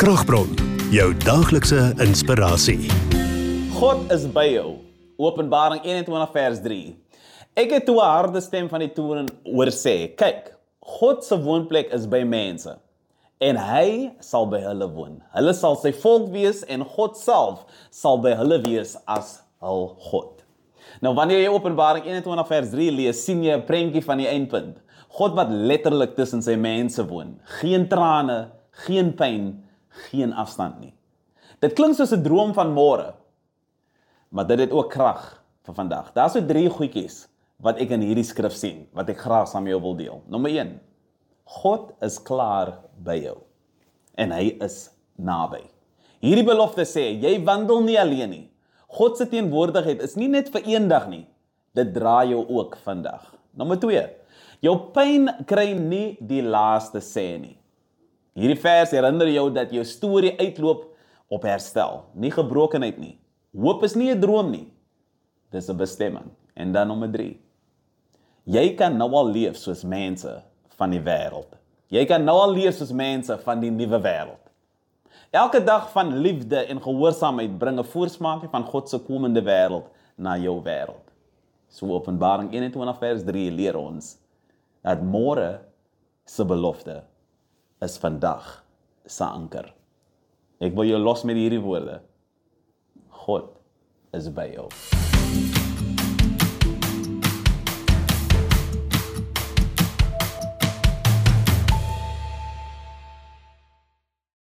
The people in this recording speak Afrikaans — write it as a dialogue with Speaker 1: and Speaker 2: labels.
Speaker 1: Kragbron, jou daaglikse inspirasie.
Speaker 2: God is by jou. Openbaring 21 vers 3. Ek het toe 'n harde stem van die toren hoor sê, kyk, God se woonplek is by mense en hy sal by hulle woon. Hulle sal sy volk wees en God self sal by hulle wees as hul God. Nou wanneer jy Openbaring 21 vers 3 lees, sien jy 'n prentjie van die eindpunt. God wat letterlik tussen sy mense woon. Geen trane, geen pyn, geen afstand nie. Dit klink soos 'n droom van môre, maar dit het ook krag vir vandag. Daar's so 3 goedjies wat ek in hierdie skrif sien, wat ek graag saam met jou wil deel. Nommer 1, God is klaar by jou en hy is naby. Hierdie belofte sê, jy wandel nie alleen nie. God se teenwoordigheid is nie net vir eendag nie, dit dra jou ook vandag. Nommer 2, jou pyn kry nie die laaste sê nie. Hierdie vers herinner jou dat jou storie uitloop op herstel, nie gebrokenheid nie. Hoop is nie 'n droom nie, dis 'n bestemming. En dan nommer 3, jy kan nou al leef soos mense van die wêreld. Jy kan nou al leef soos mense van die nuwe wêreld. Elke dag van liefde en gehoorsaamheid bring 'n voorsmaakie van God se komende wêreld na jou wêreld. So Openbaring 21 vers 3 leer ons dat môre se belofte is vandag se anker. Ek wil jou los met hierdie woorde. God is by jou.